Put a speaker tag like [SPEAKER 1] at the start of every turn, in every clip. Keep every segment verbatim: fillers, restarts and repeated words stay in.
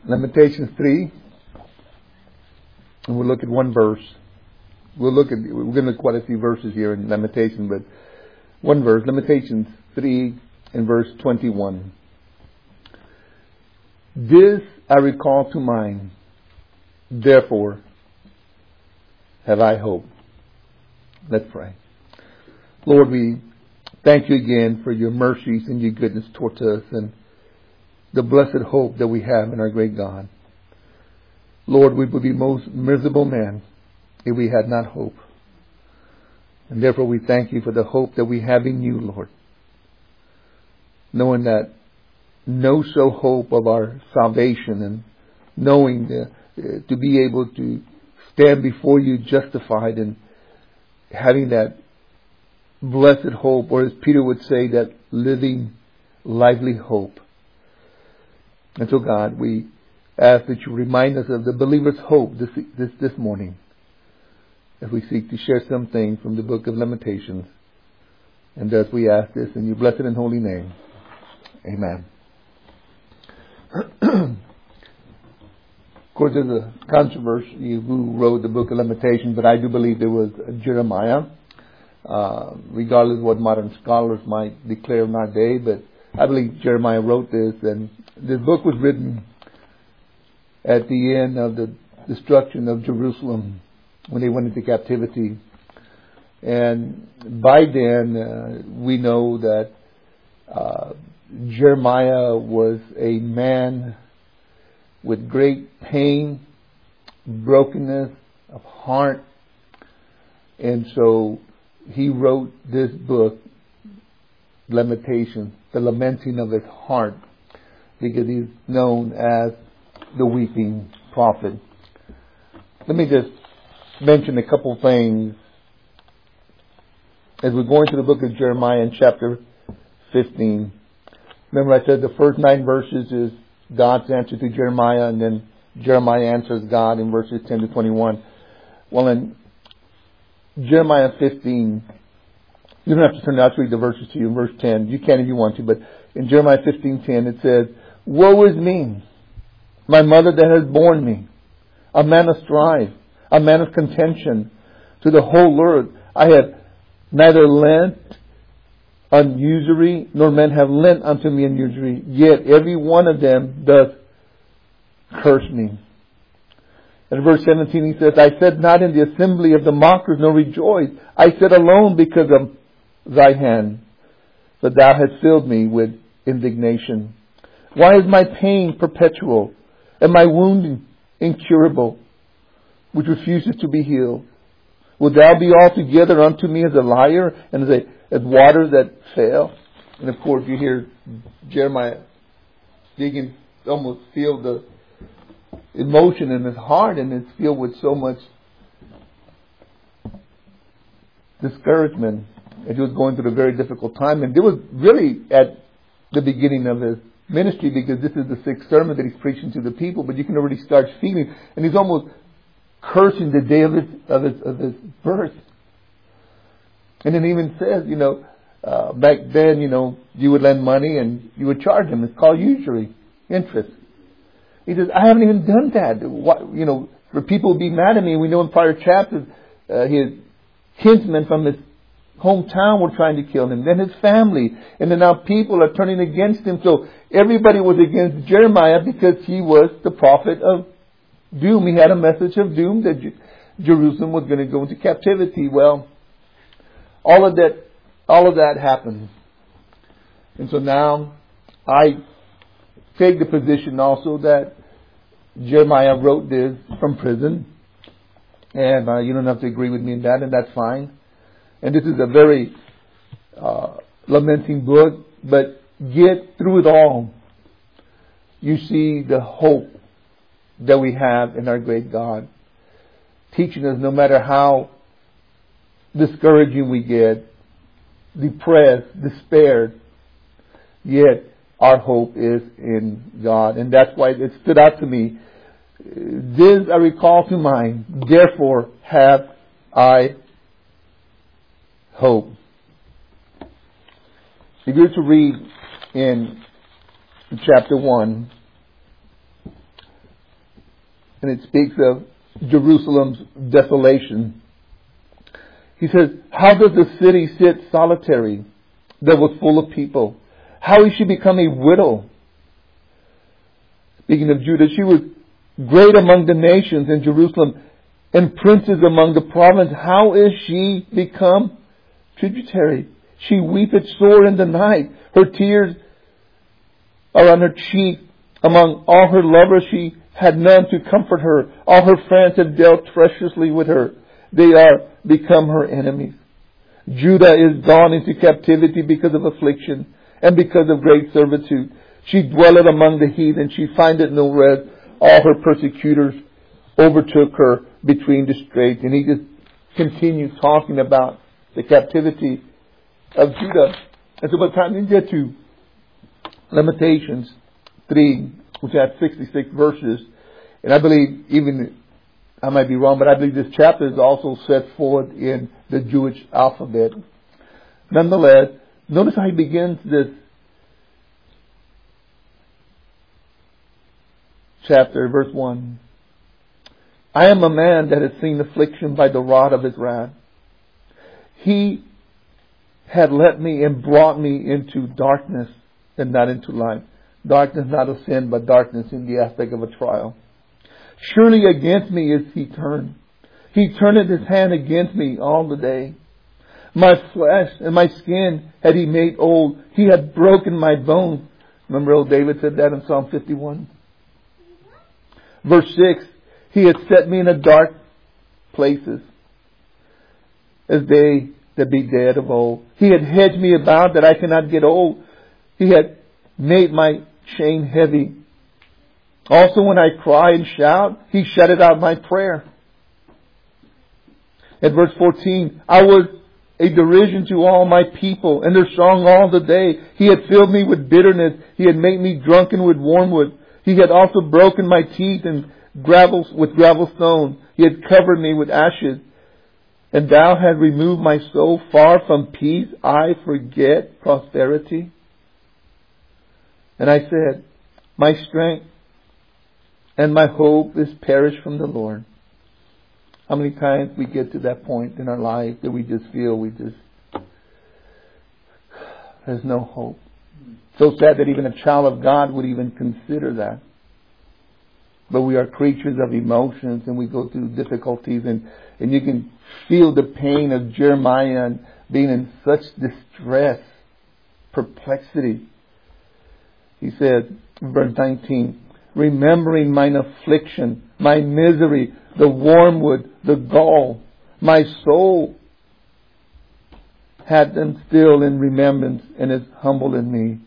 [SPEAKER 1] Lamentations three. And we'll look at one verse. We'll look at, we're going to look at quite a few verses here in Lamentations, but one verse, Lamentations three and verse twenty-one. This I recall to mind, therefore have I hope. Let's pray. Lord, we thank you again for your mercies and your goodness towards us and the blessed hope that we have in our great God. Lord, we would be most miserable men if we had not hope. And therefore we thank you for the hope that we have in you, Lord. Knowing that no so hope of our salvation and knowing the, uh, to be able to stand before you justified and having that blessed hope, or as Peter would say, that living, lively hope. And so God, we ask that you remind us of the believer's hope this, this, this morning as we seek to share some things from the book of Lamentations. And thus we ask this in your blessed and holy name. Amen. Of course, there's a controversy who wrote the book of Lamentations, but I do believe it was Jeremiah, uh, regardless of what modern scholars might declare in our day. But I believe Jeremiah wrote this, and this book was written at the end of the destruction of Jerusalem when they went into captivity. And by then, uh, we know that uh, Jeremiah was a man with great pain, brokenness of heart. And so he wrote this book, Lamentations, the lamenting of his heart, because he's known as the weeping prophet. Let me just mention a couple things as we're going through the book of Jeremiah in chapter fifteen. Remember I said the first nine verses is God's answer to Jeremiah, and then Jeremiah answers God in verses ten to twenty-one. Well, in Jeremiah fifteen, you don't have to turn out to read the verses to you. In verse ten, you can if you want to, but in Jeremiah fifteen ten it says, "Woe is me, my mother that has borne me, a man of strife, a man of contention to the whole earth. I have neither lent on usury, nor men have lent unto me in usury. Yet every one of them doth curse me." In verse seventeen he says, "I said not in the assembly of the mockers, nor rejoiced. I said alone because of thy hand, but thou hast filled me with indignation. Why is my pain perpetual, and my wound incurable, which refuses to be healed? Wilt thou be altogether unto me as a liar, and as, a, as waters that fail?" And of course you hear Jeremiah, you can almost feel the emotion in his heart, and it's filled with so much discouragement. And he was going through a very difficult time, and it was really at the beginning of his ministry, because this is the sixth sermon that he's preaching to the people, but you can already start feeling, and he's almost cursing the day of his, of his, of his birth. And it even says, you know, uh, back then, you know, you would lend money and you would charge him. It's called usury, interest. He says, I haven't even done that. What, you know, for people to be mad at me. We know in prior chapters, uh, his kinsmen from his hometown were trying to kill him. Then his family. And then now people are turning against him. So everybody was against Jeremiah because he was the prophet of doom. He had a message of doom that Jerusalem was going to go into captivity. Well, all of that, all of that happened. And so now I take the position also that Jeremiah wrote this from prison. And uh, you don't have to agree with me in that, and that's fine. And this is a very uh, lamenting book, but get through it all. You see the hope that we have in our great God, teaching us no matter how discouraging we get, depressed, despaired, yet our hope is in God. And that's why it stood out to me. This I recall to mind, therefore have I hope. If you were to read in chapter one, and it speaks of Jerusalem's desolation. He says, how does the city sit solitary that was full of people? How is she become a widow? Speaking of Judah, she was great among the nations in Jerusalem and princes among the province. How is she become tributary? She weepeth sore in the night. Her tears are on her cheek. Among all her lovers she had none to comfort her. All her friends have dealt treacherously with her. They are become her enemies. Judah is gone into captivity because of affliction and because of great servitude. She dwelleth among the heathen. She findeth no rest. All her persecutors overtook her between the straits. And he just continues talking about the captivity of Judah. And so by the time you get to Lamentations three, which has sixty-six verses, and I believe even, I might be wrong, but I believe this chapter is also set forth in the Jewish alphabet. Nonetheless, notice how he begins this chapter, verse one. I am a man that has seen affliction by the rod of his wrath. He had led me and brought me into darkness and not into light. Darkness not of sin, but darkness in the aspect of a trial. Surely against me is he turned. He turneth his hand against me all the day. My flesh and my skin had he made old. He had broken my bones. Remember old David said that in Psalm fifty-one. Verse six. He had set me in a dark places, as they that be dead of old. He had hedged me about that I cannot get old. He had made my chain heavy. Also when I cry and shout, he shutted out my prayer. At verse fourteen, I was a derision to all my people, and their song all the day. He had filled me with bitterness. He had made me drunken with wormwood. He had also broken my teeth and gravel with gravel stone. He had covered me with ashes. And thou hast removed my soul far from peace. I forget prosperity. And I said, my strength and my hope is perished from the Lord. How many times we get to that point in our life that we just feel we just, there's no hope. So sad that even a child of God would even consider that. But we are creatures of emotions and we go through difficulties, and, and you can feel the pain of Jeremiah and being in such distress, perplexity. He said, verse nineteen, remembering mine affliction, my misery, the wormwood, the gall, my soul had them still in remembrance and is humble in me.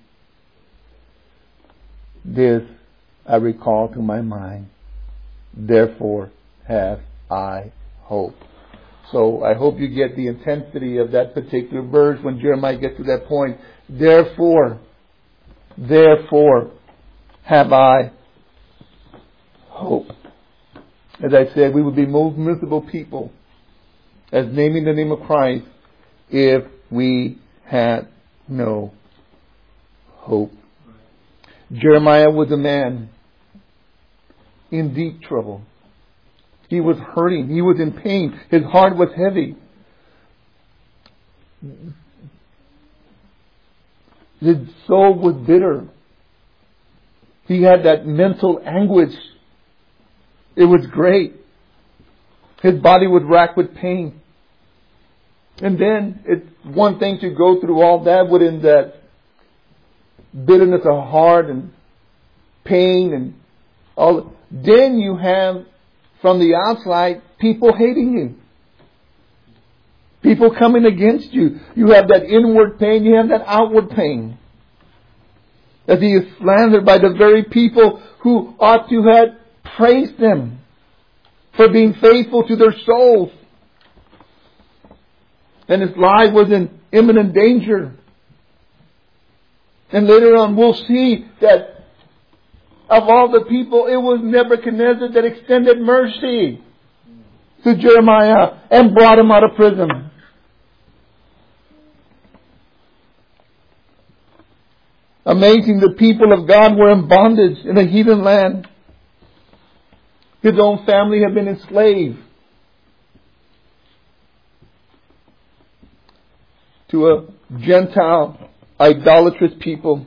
[SPEAKER 1] This I recall to my mind. Therefore have I hope. So I hope you get the intensity of that particular verse when Jeremiah gets to that point. Therefore, therefore have I hope. As I said, we would be most miserable people as naming the name of Christ if we had no hope. Jeremiah was a man in deep trouble. He was hurting. He was in pain. His heart was heavy. His soul was bitter. He had that mental anguish. It was great. His body was racked with pain. And then it's one thing to go through all that within that bitterness of heart and pain and all. Then you have from the outside people hating you. People coming against you. You have that inward pain. You have that outward pain. As he is slandered by the very people who ought to have praised him for being faithful to their souls. And his life was in imminent danger. And later on we'll see that of all the people, it was Nebuchadnezzar that extended mercy to Jeremiah and brought him out of prison. Amazing, the people of God were in bondage in a heathen land. His own family had been enslaved to a Gentile, idolatrous people.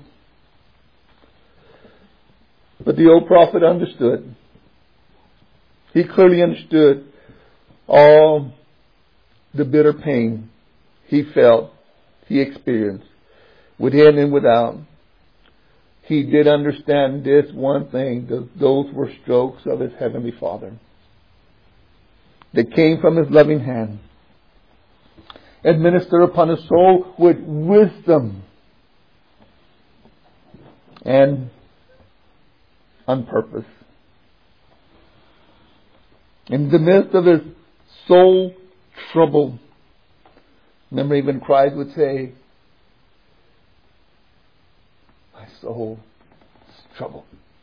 [SPEAKER 1] But the old prophet understood. He clearly understood all the bitter pain he felt, he experienced, within and without. He did understand this one thing, that those were strokes of his heavenly Father that came from his loving hand and minister upon his soul with wisdom and on purpose. In the midst of his soul trouble, remember even Christ would say, my soul is troubled.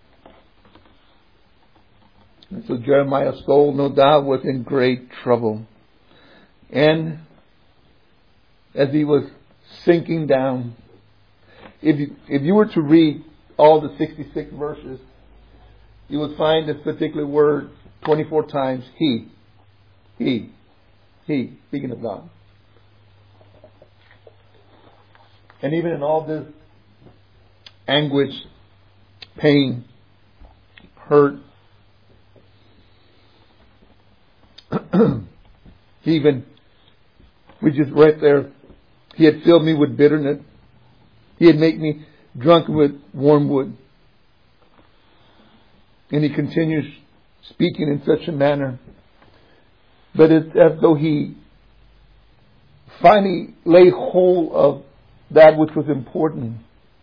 [SPEAKER 1] And so Jeremiah's soul, no doubt, was in great trouble. And as he was sinking down, if you, if you were to read all the sixty-six verses, you would find this particular word twenty-four times, he, he, he, speaking of God. And even in all this anguish, pain, hurt, even, we just read there, he had filled me with bitterness. He had made me drunk with wormwood. And he continues speaking in such a manner. But it's as though he finally laid hold of that which was important.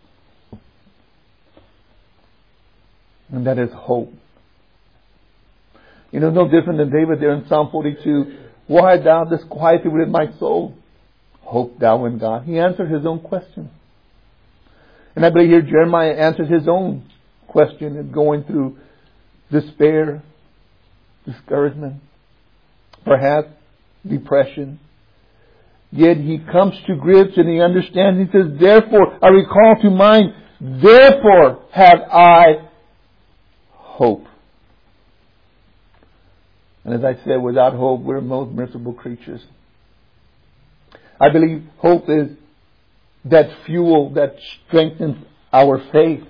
[SPEAKER 1] And that is hope. You know, no different than David there in Psalm forty-two. Why thou disquieted within my soul? Hope thou in God. He answered his own question. And I believe here Jeremiah answered his own question of going through despair, discouragement, perhaps depression. Yet he comes to grips and he understands. He says, therefore, I recall to mind, therefore have I hope. And as I said, without hope, we're most miserable creatures. I believe hope is that fuel that strengthens our faith.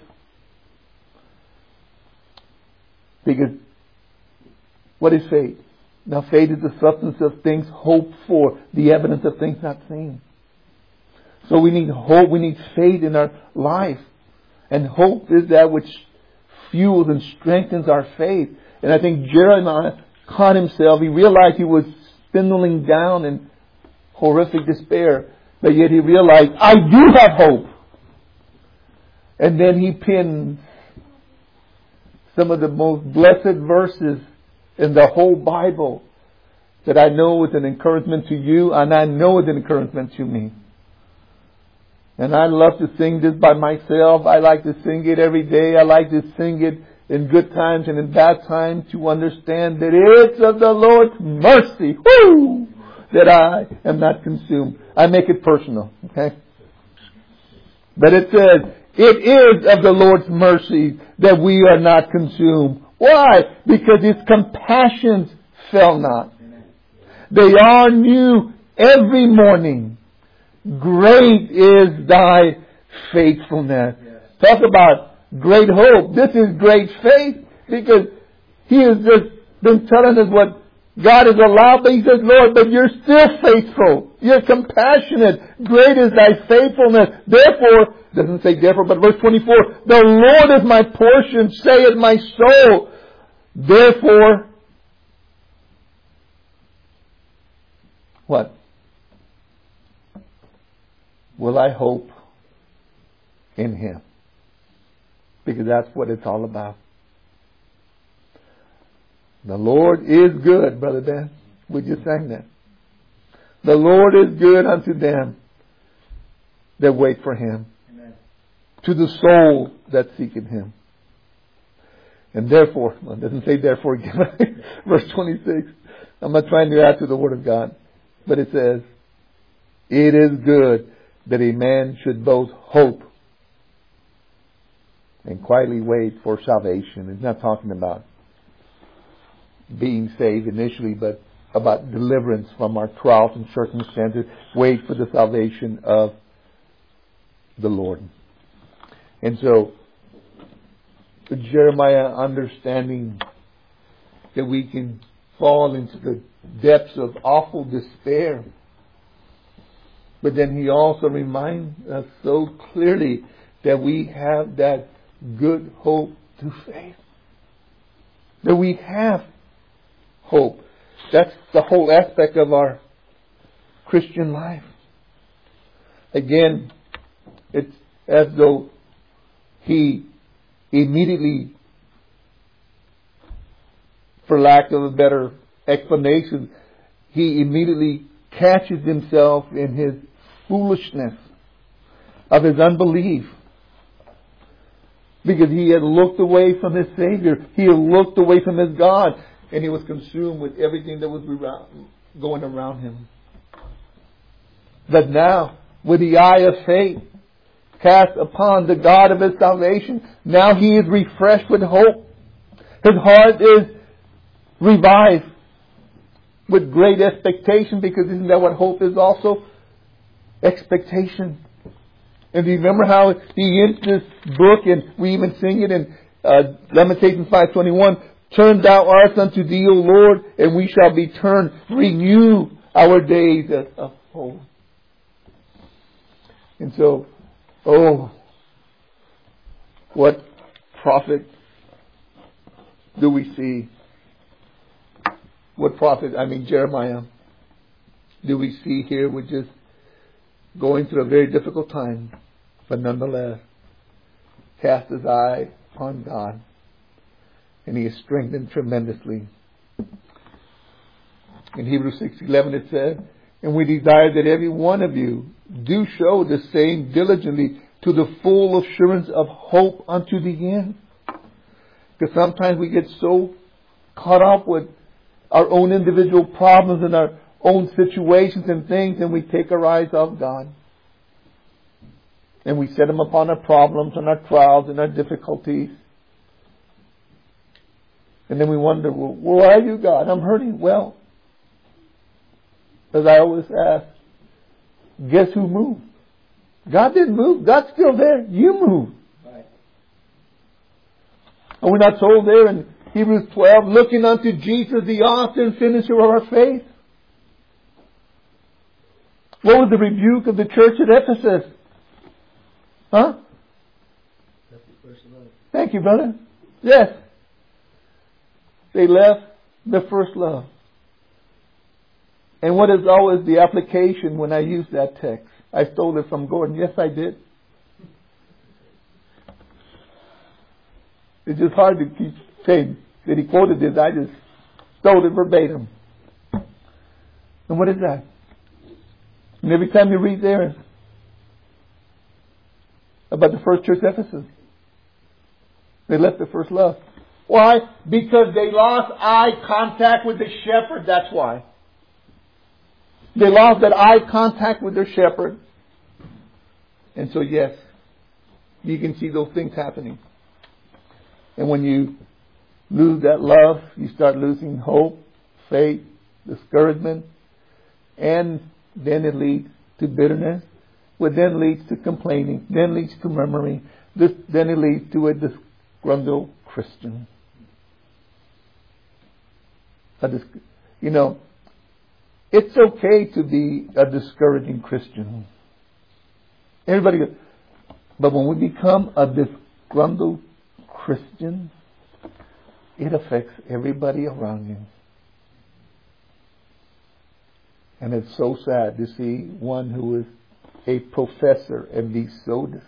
[SPEAKER 1] Because what is faith? Now faith is the substance of things hoped for, the evidence of things not seen. So we need hope, we need faith in our life. And hope is that which fuels and strengthens our faith. And I think Jeremiah caught himself. He realized he was spindling down in horrific despair. But yet he realized, I do have hope. And then he penned some of the most blessed verses in the whole Bible that I know is an encouragement to you, and I know is an encouragement to me. And I love to sing this by myself. I like to sing it every day. I like to sing it in good times and in bad times to understand that it's of the Lord's mercy, whoo, that I am not consumed. I make it personal, okay? But it says, it is of the Lord's mercy that we are not consumed. Why? Because His compassions fail not. They are new every morning. Great is thy faithfulness. Talk about great hope. This is great faith, because He has just been telling us what God has allowed, but He says, Lord, but you're still faithful. You're compassionate. Great is thy faithfulness. Therefore, doesn't say therefore, but verse twenty-four, the Lord is my portion, saith my soul. Therefore, what? Will I hope in Him? Because that's what it's all about. The Lord is good, Brother Ben. We just sang that. The Lord is good unto them that wait for Him. Amen. To the soul that seeketh Him. And therefore, well, it doesn't say therefore again, verse twenty-six. I'm not trying to add to the Word of God. But it says, it is good that a man should both hope and quietly wait for salvation. It's not talking about being saved initially, but about deliverance from our trials and circumstances. Wait for the salvation of the Lord. And so, Jeremiah understanding that we can fall into the depths of awful despair. But then he also reminds us so clearly that we have that good hope through faith. That we have hope. That's the whole aspect of our Christian life. Again, it's as though he immediately, for lack of a better explanation, he immediately catches himself in his foolishness of his unbelief. Because he had looked away from his Savior. He had looked away from his God. And he was consumed with everything that was around, going around him. But now, with the eye of faith cast upon the God of his salvation, now he is refreshed with hope. His heart is revived with great expectation, because isn't that what hope is also? Expectation. And do you remember how he ends this book, and we even sing it in uh, Lamentations five twenty-one, turn thou us unto thee, O Lord, and we shall be turned. Renew our days of hope. And so, oh, what prophet do we see? What prophet, I mean Jeremiah, do we see here, which is going through a very difficult time, but nonetheless cast his eye upon God, and he is strengthened tremendously. In Hebrews six eleven it says, and we desire that every one of you do show the same diligently to the full assurance of hope unto the end. Because sometimes we get so caught up with our own individual problems and our own situations and things, and we take our eyes off God. And we set them upon our problems and our trials and our difficulties. And then we wonder, well, where are you, God? I'm hurting. Well, as I always ask, guess who moved? God didn't move. God's still there. You moved. Right. Are we not told there in Hebrews twelve, looking unto Jesus, the author and finisher of our faith? What was the rebuke of the church at Ephesus? Huh? Thank you, brother. Yes. They left the first love. And what is always the application when I use that text? I stole it from Gordon. Yes, I did. It's just hard to keep saying that he quoted this. I just stole it verbatim. And what is that? And every time you read there about the first church Ephesus, they left the first love. Why? Because they lost eye contact with the shepherd. That's why. They lost that eye contact with their shepherd. And so yes, you can see those things happening. And when you lose that love, you start losing hope, faith, discouragement, and then it leads to bitterness, which then leads to complaining, then leads to murmuring, this, then it leads to a disgruntled Christian. A dis- you know, it's okay to be a discouraging Christian. Everybody goes, but when we become a disgruntled Christian, it affects everybody around you. And it's so sad to see one who is a professor and be so discouraged.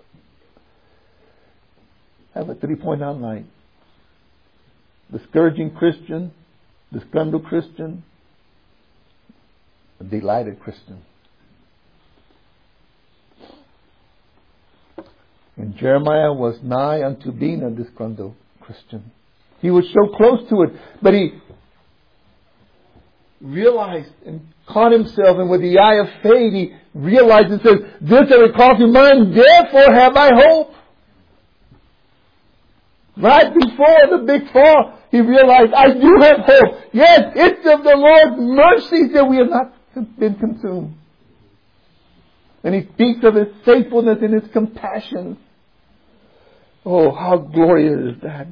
[SPEAKER 1] I have a three-point outline. Discouraging Christian, disgruntled Christian, a delighted Christian. And Jeremiah was nigh unto being a disgruntled Christian. He was so close to it, but he realized and caught himself, and with the eye of faith he realized and says, this I recall to mind, therefore have I hope. Right before the big fall, he realized, I do have hope. Yes, it's of the Lord's mercies that we have not been consumed. And he speaks of His faithfulness and His compassion. Oh, how glorious is that.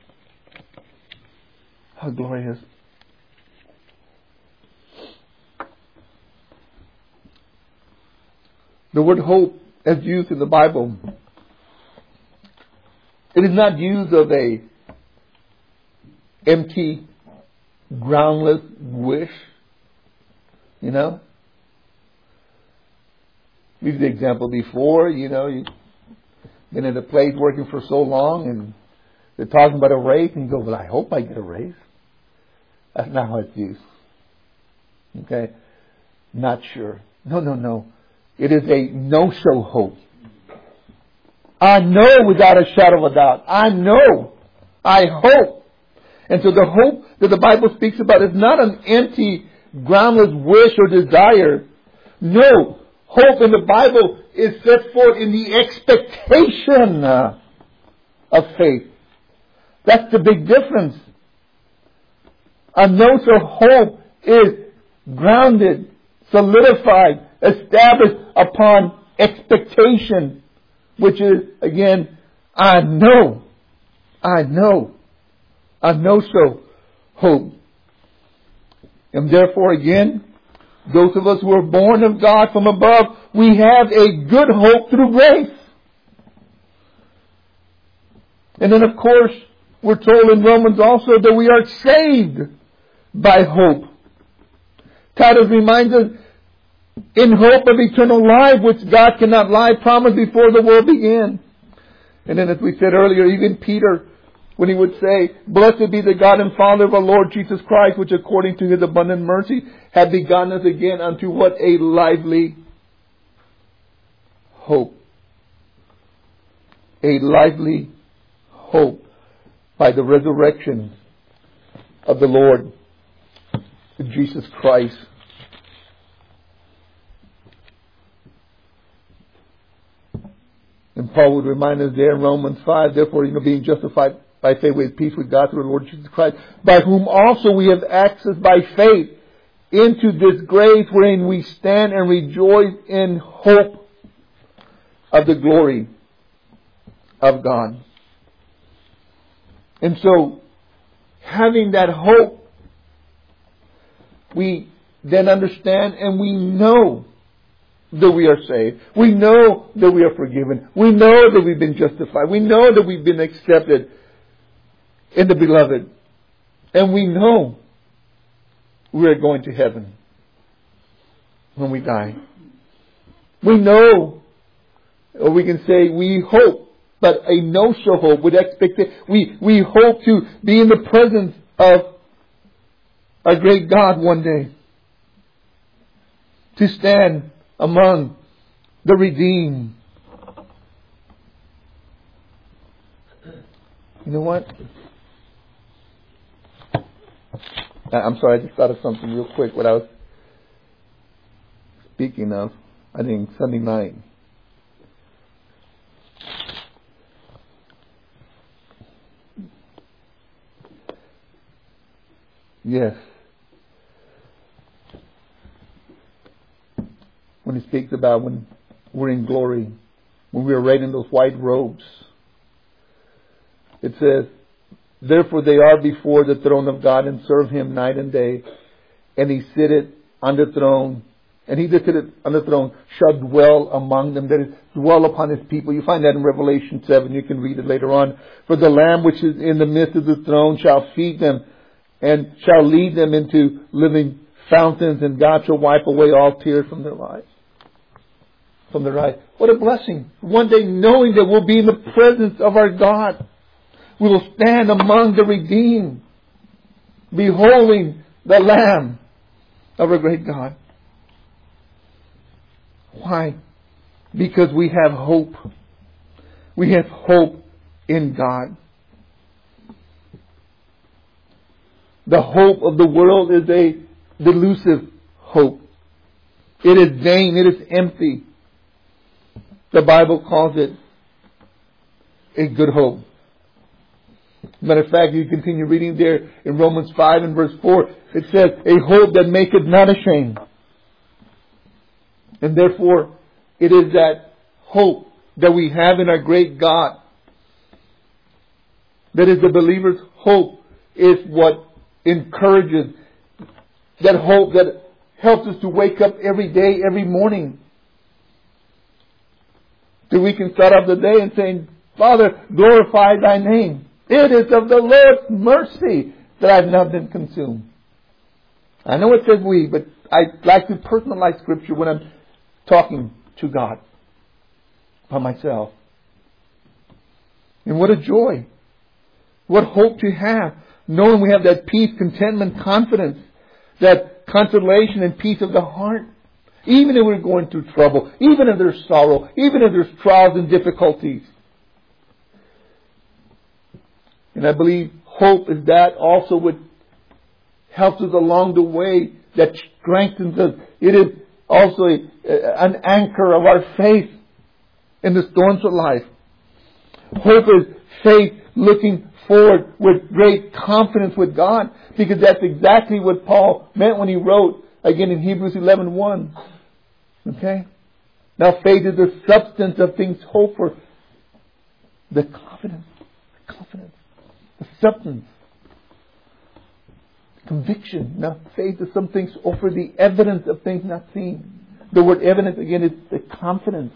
[SPEAKER 1] How glorious. The word hope, as used in the Bible, it is not used of a empty, groundless wish. You know? We used the example before, you know, you've been in a place working for so long and they're talking about a raise and you go, well, I hope I get a raise. That's not how it's used. Okay? Not sure. No, no, no. It is a no-show hope. I know without a shadow of a doubt. I know. I hope. And so the hope that the Bible speaks about is not an empty, groundless wish or desire. No. Hope in the Bible is set forth in the expectation uh, of faith. That's the big difference. A no-show hope is grounded, solidified, established upon expectation, which is, again, I know, I know, a no-show hope. And therefore, again, those of us who are born of God from above, we have a good hope through grace. And then, of course, we're told in Romans also that we are saved by hope. Titus reminds us, in hope of eternal life, which God cannot lie, promised before the world began. And then as we said earlier, even Peter, when he would say, Blessed be the God and Father of our Lord Jesus Christ, which according to His abundant mercy hath begotten us again unto what a lively hope. A lively hope by the resurrection of the Lord Jesus Christ. And Paul would remind us there in Romans five, therefore, you know, being justified by faith with peace with God through the Lord Jesus Christ, by whom also we have access by faith into this grace wherein we stand and rejoice in hope of the glory of God. And so, having that hope, we then understand and we know that we are saved. We know that we are forgiven. We know that we've been justified. We know that we've been accepted in the Beloved. And we know we are going to heaven when we die. We know, or we can say we hope, but a no-show hope with expectation. We, we hope to be in the presence of our great God one day. To stand among the redeemed. You know what? I'm sorry, I just thought of something real quick what I was speaking of. I think Sunday night. Yes. When he speaks about when we're in glory, when we are arrayed in those white robes, it says, therefore they are before the throne of God and serve Him night and day. And He sitteth on the throne. And He that sitteth on the throne shall dwell among them. That is, dwell upon His people. You find that in Revelation seven. You can read it later on. For the Lamb which is in the midst of the throne shall feed them and shall lead them into living fountains. And God shall wipe away all tears from their eyes. From their eyes. What a blessing. One day knowing that we'll be in the presence of our God. We will stand among the redeemed, beholding the Lamb of our great God. Why? Because we have hope. We have hope in God. The hope of the world is a delusive hope. It is vain. It is empty. The Bible calls it a good hope. Matter of fact, you continue reading there in Romans five and verse four. It says, a hope that maketh not ashamed. And therefore, it is that hope that we have in our great God. That is the believer's hope is what encourages. That hope that helps us to wake up every day, every morning. That we can start off the day and saying, Father, glorify Thy name. It is of the Lord's mercy that I have not been consumed. I know it says we, but I like to personalize Scripture when I'm talking to God by myself. And what a joy. What hope to have. Knowing we have that peace, contentment, confidence. That consolation and peace of the heart. Even if we're going through trouble. Even if there's sorrow. Even if there's trials and difficulties. And I believe hope is that also what helps us along the way, that strengthens us. It is also a, an anchor of our faith in the storms of life. Hope is faith looking forward with great confidence with God, because that's exactly what Paul meant when he wrote, again in Hebrews eleven one. Okay? Now faith is the substance of things hoped for. The confidence. The confidence. The substance. Conviction. Now faith is some things offer the evidence of things not seen. The word evidence again is the confidence.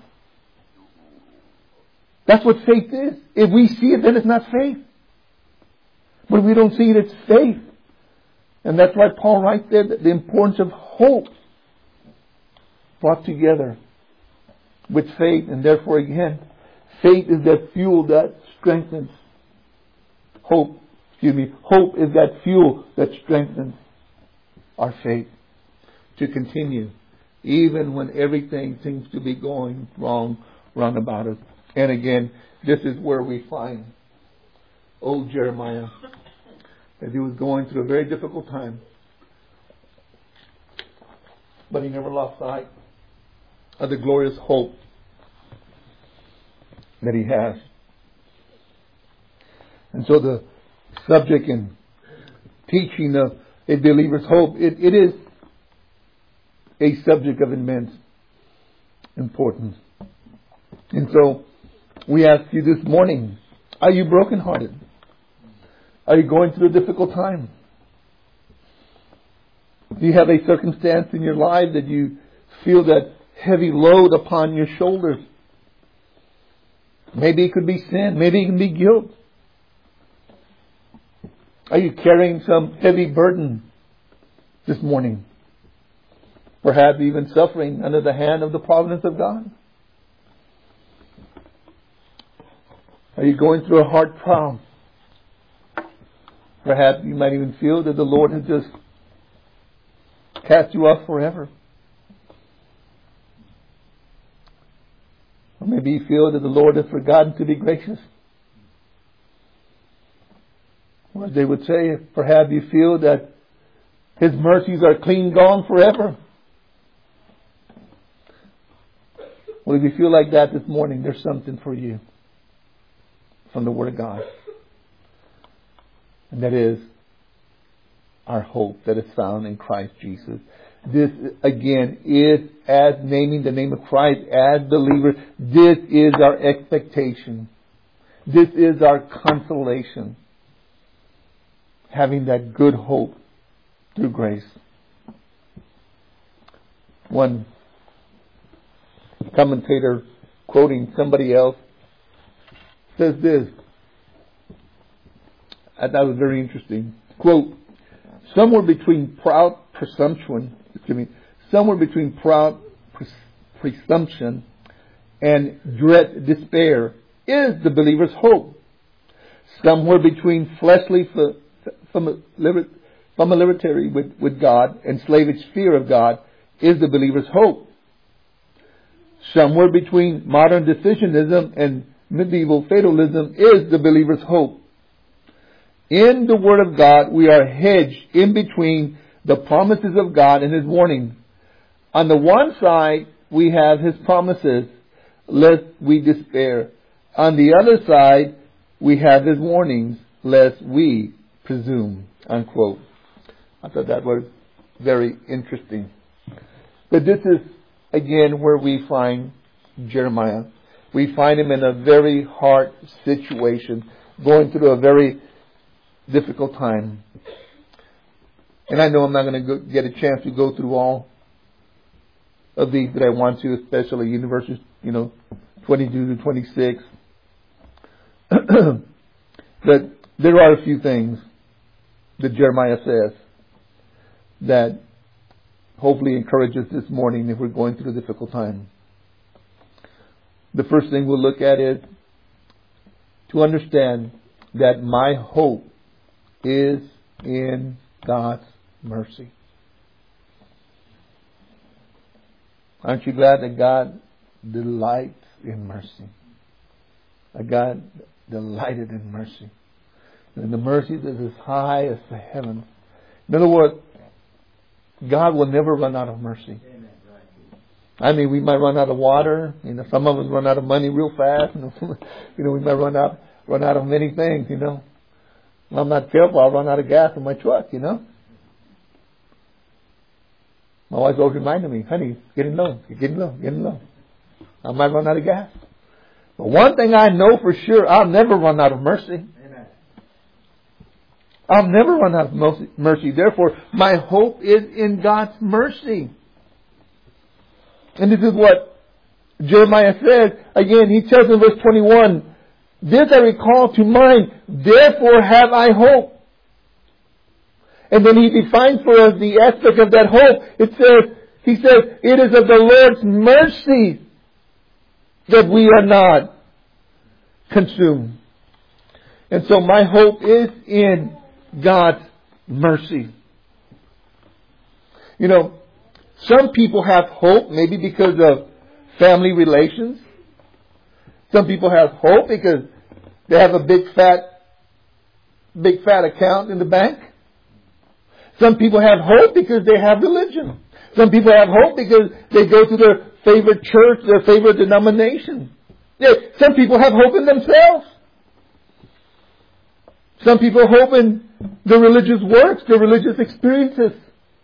[SPEAKER 1] That's what faith is. If we see it, then it's not faith. But if we don't see it, it's faith. And that's why Paul writes there that the importance of hope brought together with faith. And therefore again, faith is that fuel that strengthens. Hope, excuse me, hope is that fuel that strengthens our faith to continue, even when everything seems to be going wrong round about us. And again, this is where we find old Jeremiah, that he was going through a very difficult time. But he never lost sight of the glorious hope that he has. And so the subject and teaching of a believer's hope, it, it is a subject of immense importance. And so we ask you this morning, are you brokenhearted? Are you going through a difficult time? Do you have a circumstance in your life that you feel that heavy load upon your shoulders? Maybe it could be sin. Maybe it can be guilt. Are you carrying some heavy burden this morning? Perhaps even suffering under the hand of the providence of God? Are you going through a hard trial? Perhaps you might even feel that the Lord has just cast you off forever. Or maybe you feel that the Lord has forgotten to be gracious. Or as they would say, perhaps you feel that His mercies are clean gone forever. Well, if you feel like that this morning, there's something for you from the Word of God. And that is our hope that is found in Christ Jesus. This, again, is as naming the name of Christ as believers. This is our expectation. This is our consolation. Having that good hope through grace. One commentator, quoting somebody else, says this. I thought it was very interesting. Quote, somewhere between proud presumption, excuse me, somewhere between proud pres- presumption and dread despair is the believer's hope. Somewhere between fleshly familiarity with, with God and slavish fear of God is the believer's hope. Somewhere between modern decisionism and medieval fatalism is the believer's hope. In the Word of God, we are hedged in between the promises of God and His warnings. On the one side, we have His promises, lest we despair. On the other side, we have His warnings, lest we presume, unquote. I thought that was very interesting. But this is, again, where we find Jeremiah. We find him in a very hard situation, going through a very difficult time. And I know I'm not going to get a chance to go through all of these that I want to, especially in verses, you know, twenty-two to twenty-six. But there are a few things that Jeremiah says that hopefully encourage us this morning if we're going through a difficult time. The first thing we'll look at is to understand that my hope is in God's mercy. Aren't you glad that God delights in mercy? That God delighted in mercy. And the mercy is as high as the heavens. In other words, God will never run out of mercy. I mean, we might run out of water. You know, some of us run out of money real fast. You know, you know we might run out run out of many things. You know, if I'm not careful, I'll run out of gas in my truck. You know, my wife always reminded me, "Honey, it's getting low, it's getting low, getting low." I might run out of gas. But one thing I know for sure, I'll never run out of mercy. Amen. I'll never run out of mercy. Therefore, my hope is in God's mercy. And this is what Jeremiah says. Again, he tells in verse twenty-one, "This I recall to mind, therefore have I hope." And then he defines for us the aspect of that hope. It says, he says, "It is of the Lord's mercy that we are not consumed." And so my hope is in God's mercy. You know, some people have hope maybe because of family relations. Some people have hope because they have a big fat, big fat account in the bank. Some people have hope because they have religion. Some people have hope because they go to their favorite church, their favorite denomination. Yeah, some people have hope in themselves. Some people hope in their religious works, their religious experiences.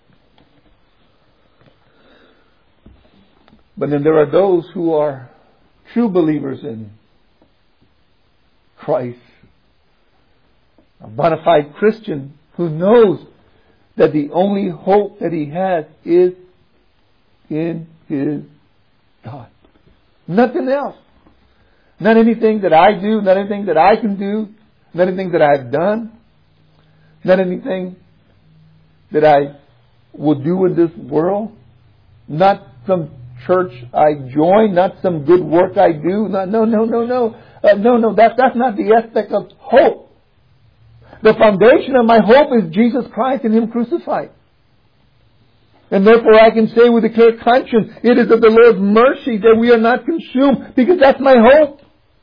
[SPEAKER 1] But then there are those who are true believers in Christ. A bona fide Christian who knows that the only hope that he has is in his God. Nothing else. Not anything that I do, not anything that I can do, not anything that I've done, not anything that I will do in this world, not some church I join, not some good work I do. No, no, no, no, no. Uh, no, no, that, that's not the aspect of hope. The foundation of my hope is Jesus Christ and Him crucified. And therefore I can say with a clear conscience, it is of the Lord's mercy that we are not consumed, because that's my hope.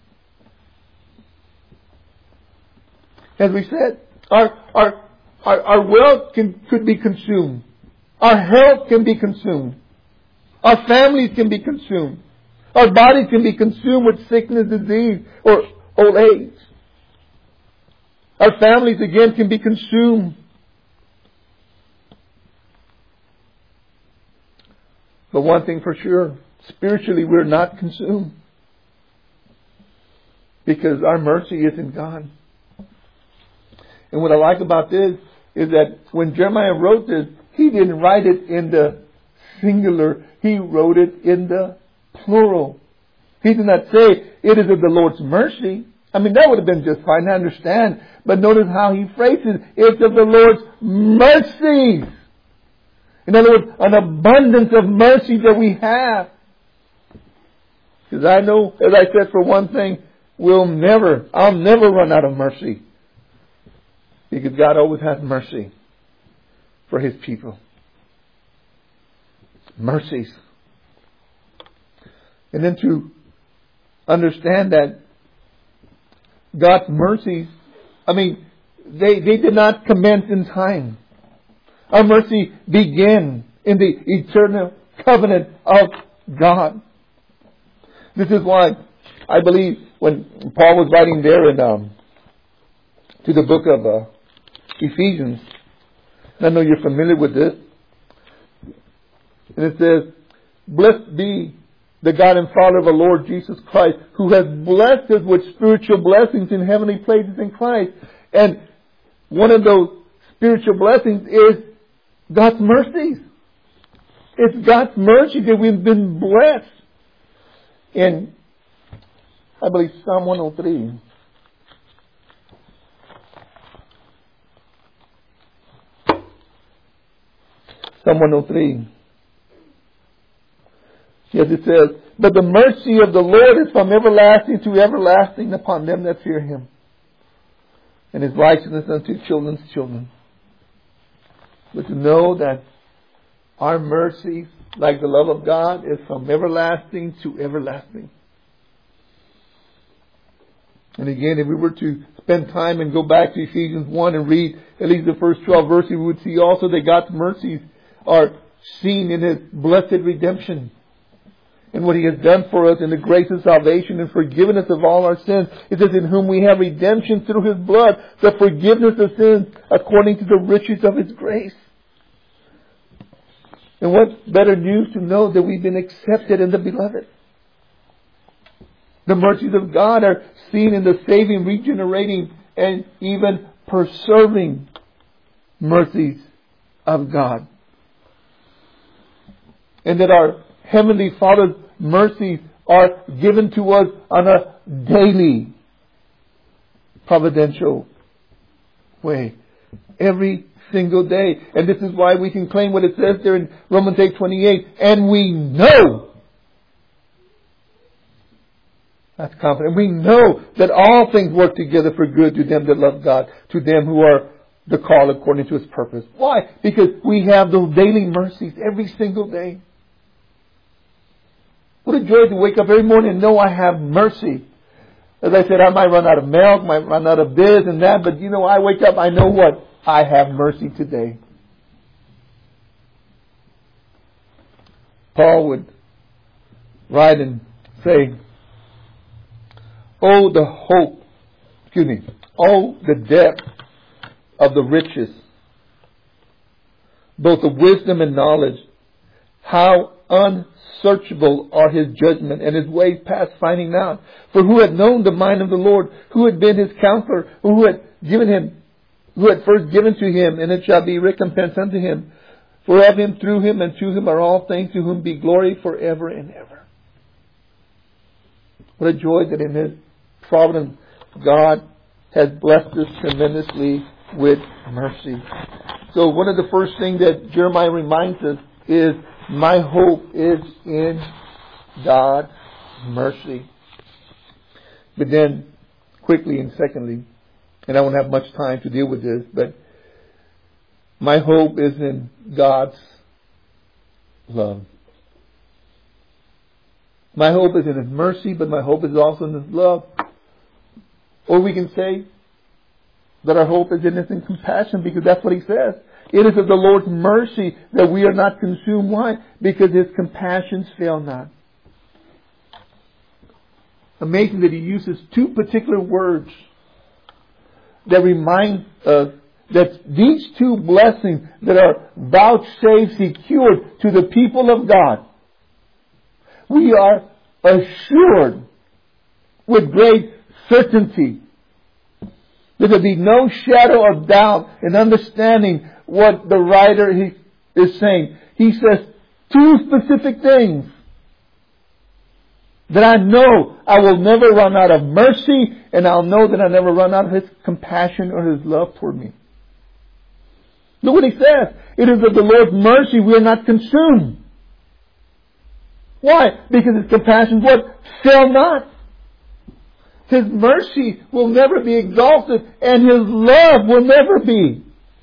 [SPEAKER 1] As we said, our, our, our, our wealth can, could be consumed. Our health can be consumed. Our families can be consumed. Our bodies can be consumed with sickness, disease, or old age. Our families again can be consumed. But one thing for sure, spiritually we're not consumed. Because our mercy is in God. And what I like about this is that when Jeremiah wrote this, he didn't write it in the singular. He wrote it in the plural. He did not say, it is of the Lord's mercy. I mean, that would have been just fine, I understand. But notice how he phrases, it's of the Lord's mercies. In other words, an abundance of mercy that we have. Because I know, as I said, for one thing, we'll never, I'll never run out of mercy. Because God always has mercy for His people. Mercies. And then to understand that God's mercies, I mean, they, they did not commence in time. Our mercy began in the eternal covenant of God. This is why I believe when Paul was writing there in um, to the book of uh, Ephesians. I know you're familiar with this. And it says, "Blessed be the God and Father of our Lord Jesus Christ, who has blessed us with spiritual blessings in heavenly places in Christ." And one of those spiritual blessings is God's mercies. It's God's mercy that we've been blessed. In, I believe, Psalm one oh three. Psalm one oh three. Yes, it says, "But the mercy of the Lord is from everlasting to everlasting upon them that fear Him, and His righteousness unto children's children." But to know that our mercy, like the love of God, is from everlasting to everlasting. And again, if we were to spend time and go back to Ephesians one and read at least the first twelve verses, we would see also that God's mercies are seen in His blessed redemption and what He has done for us in the grace of salvation and forgiveness of all our sins. It says, "In whom we have redemption through His blood, the forgiveness of sins according to the riches of His grace." And what better news to know that we've been accepted in the Beloved. The mercies of God are seen in the saving, regenerating, and even preserving mercies of God. And that our Heavenly Father's mercies are given to us on a daily, providential way. Every single day. And this is why we can claim what it says there in Romans eight twenty-eight. And we know. That's confident. We know that all things work together for good to them that love God, to them who are the called according to His purpose. Why? Because we have those daily mercies every single day. What a joy to wake up every morning and know I have mercy. As I said, I might run out of milk, might run out of this and that, but you know, I wake up, I know what? I have mercy today. Paul would write and say, "Oh, the hope, excuse me, oh, the depth of the riches, both of wisdom and knowledge. How unsearchable are His judgment and His ways past finding out. For who had known the mind of the Lord? Who had been His counselor? Who had given Him, who had first given to Him, and it shall be recompense unto Him. For of Him, through Him, and to Him are all things, to whom be glory forever and ever." What a joy that in His providence God has blessed us tremendously with mercy. So one of the first things that Jeremiah reminds us is, my hope is in God's mercy. But then, quickly and secondly, and I won't have much time to deal with this, but my hope is in God's love. My hope is in His mercy, but my hope is also in His love. Or we can say that our hope is in His compassion, because that's what He says. It is of the Lord's mercy that we are not consumed. Why? Because His compassions fail not. Amazing that He uses two particular words that remind us that these two blessings that are vouchsafed, secured to the people of God, we are assured with great certainty. There will be no shadow of doubt in understanding what the writer he is saying. He says two specific things that I know I will never run out of mercy, and I'll know that I'll never run out of His compassion or His love toward me. Look what He says. It is of the Lord's mercy we are not consumed. Why? Because His compassion, what? Fail not. His mercy will never be exhausted, and His love will never be.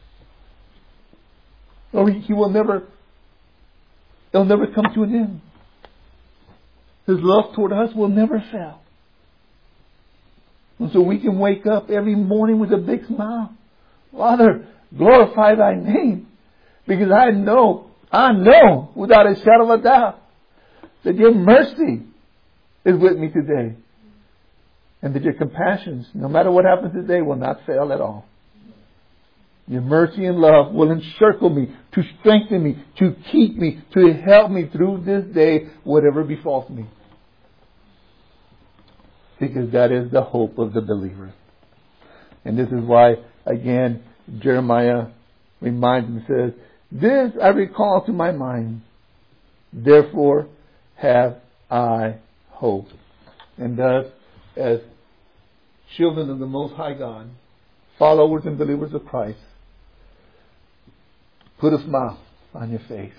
[SPEAKER 1] Or He will never, it'll never come to an end. His love toward us will never fail. And so we can wake up every morning with a big smile. Father, glorify Thy name. Because I know, I know without a shadow of a doubt that Your mercy is with me today. And that your compassions, no matter what happens today, will not fail at all. Your mercy and love will encircle me, to strengthen me, to keep me, to help me through this day, whatever befalls me. Because that is the hope of the believer. And this is why, again, Jeremiah reminds and says, this I recall to my mind, therefore have I hope. And thus, as children of the Most High God, followers and believers of Christ, put a smile on your face.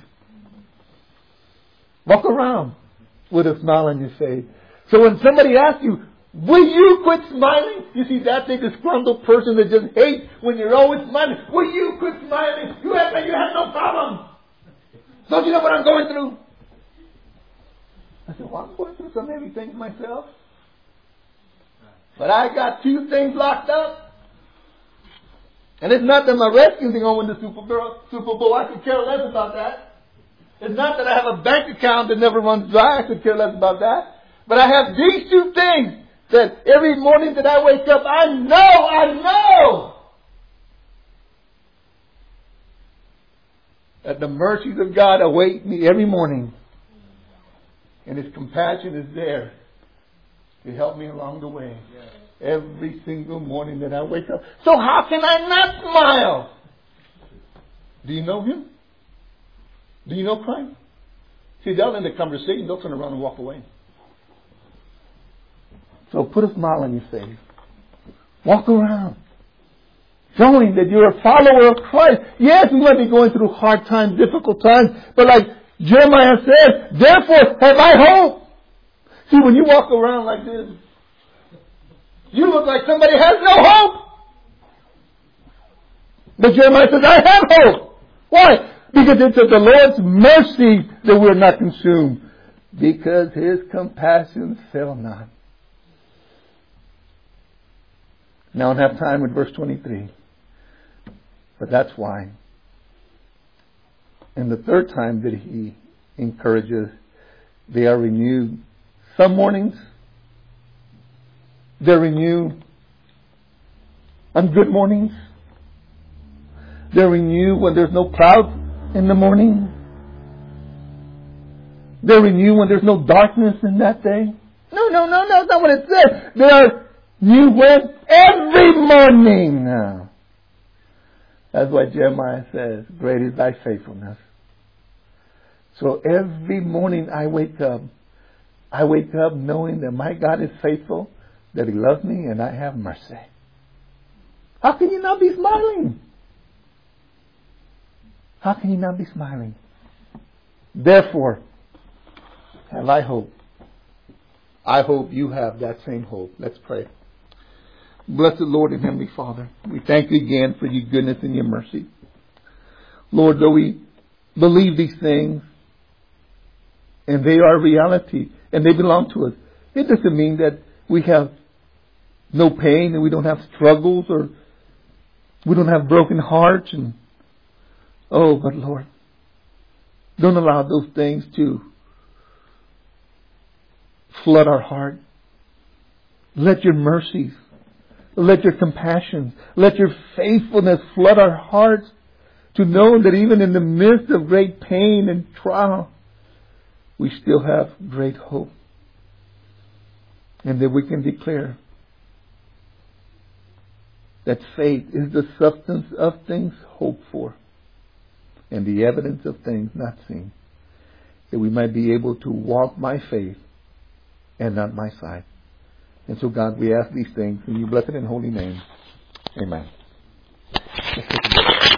[SPEAKER 1] Walk around with a smile on your face. So when somebody asks you, will you quit smiling? You see, that's a disgruntled person that just hates when you're always smiling. Will you quit smiling? You act like you have no problem. Don't you know what I'm going through? I said, well, I'm going through some heavy things myself. But I got two things locked up. And it's not that my Redskins are going to win the Super Bowl. Super Bowl. I could care less about that. It's not that I have a bank account that never runs dry. I could care less about that. But I have these two things that every morning that I wake up, I know, I know that the mercies of God await me every morning. And His compassion is there to help me along the way. Every single morning that I wake up. So how can I not smile? Do you know Him? Do you know Christ? See, they'll end the conversation. They'll turn around and walk away. So put a smile on your face. Walk around. Showing that you're a follower of Christ. Yes, we might be going through hard times, difficult times. But like Jeremiah said, therefore have I hope. See, when you walk around like this, you look like somebody has no hope. But Jeremiah says, I have hope. Why? Because it's of the Lord's mercy that we're not consumed. Because His compassion fail not. Now I don't have time with verse twenty-three. But that's why. And the third time that He encourages, they are renewed. Some mornings, they're renewed on good mornings. They're renewed when there's no clouds in the morning. They're renewed when there's no darkness in that day. No, no, no, no, that's not what it says. They are new when every morning. Now, that's why Jeremiah says, great is thy faithfulness. So every morning I wake up, I wake up knowing that my God is faithful, that He loves me, and I have mercy. How can you not be smiling? How can you not be smiling? Therefore, have I hope. I hope you have that same hope. Let's pray. Blessed Lord and Heavenly Father, we thank You again for Your goodness and Your mercy. Lord, though we believe these things, and they are reality, and they belong to us, it doesn't mean that we have no pain and we don't have struggles or we don't have broken hearts. And oh, but Lord, don't allow those things to flood our heart. Let Your mercies, let Your compassion, let Your faithfulness flood our hearts to know that even in the midst of great pain and trial, we still have great hope. And that we can declare that faith is the substance of things hoped for and the evidence of things not seen. That we might be able to walk by faith and not by sight. And so, God, we ask these things in Your blessed and holy name. Amen.